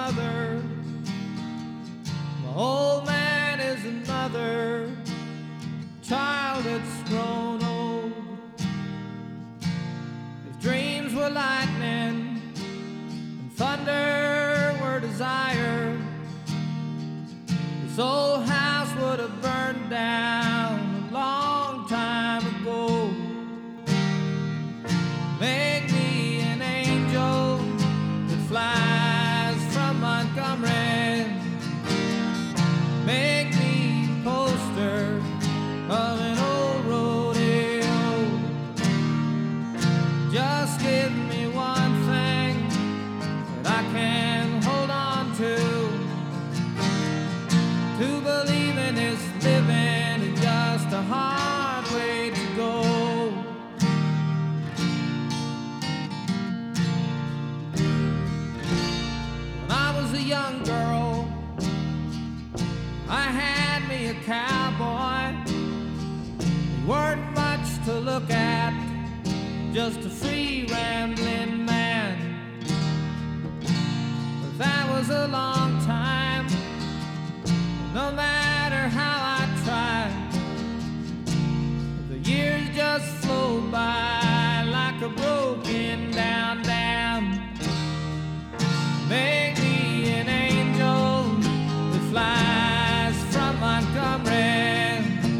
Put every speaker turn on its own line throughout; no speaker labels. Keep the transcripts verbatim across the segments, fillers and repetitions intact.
mother. The old man is another child that's grown old. His dreams were lightning and thunder were desire. This old house would have burned down a long time ago. Make me an angel that flies from Montgomery. Make me a poster of an old rodeo. Just give me one thing that I can hold on to. To believe in this living is just a hard way to go. When I was a young girl, I had me a cowboy. He weren't much to look at, just a free rambling man. But that was a long time. No matter how I tried, the years just flowed by like a broken down dam. Make me an angel that flies from Montgomery.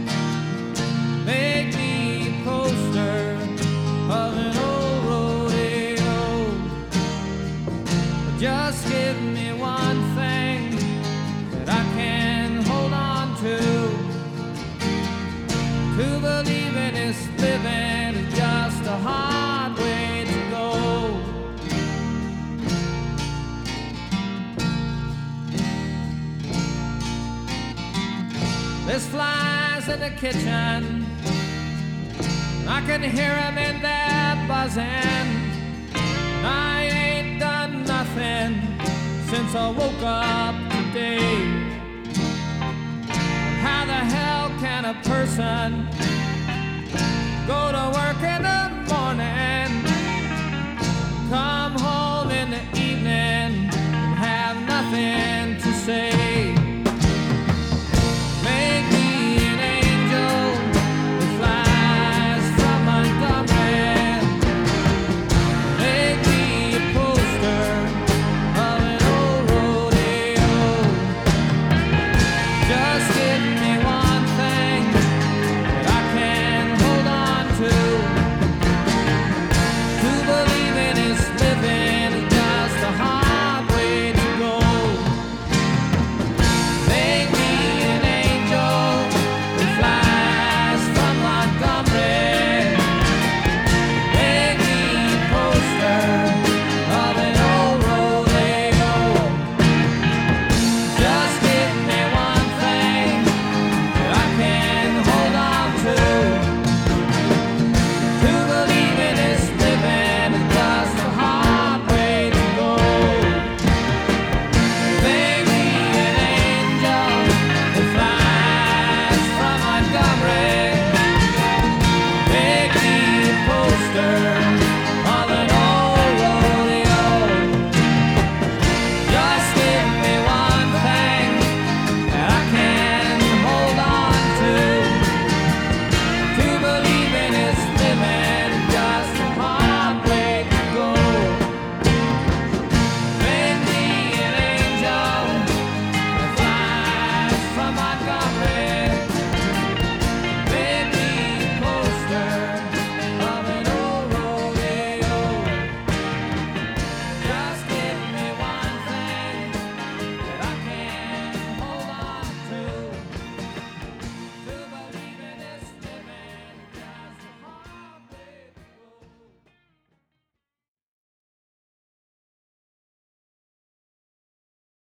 Make me a poster of an old rodeo. Just give me one thing that I can hold on to. To believe in this living is just a hard way to go. There's flies in the kitchen, I can hear them in there buzzing. I ain't done nothing since I woke up today. How the hell can a person go to work in the morning, come home in the evening, and have nothing to say? Make me an angel that flies from Montgomery. Make me a poster of an old rodeo. Just give me one thing that I can hold on to. To believe in this living is just a hard way to go. Make me an angel that flies from Montgomery. Make me a poster of an old rodeo. Just give me one thing that I can hold on to. To believe in this living is just a hard way to go. Make me an angel that flies from Montgomery. Make me a poster of an old rodeo. Just give me one thing that I can hold on to. To believe in this living is just a hard way to go. Make me an angel that flies from Montgomery.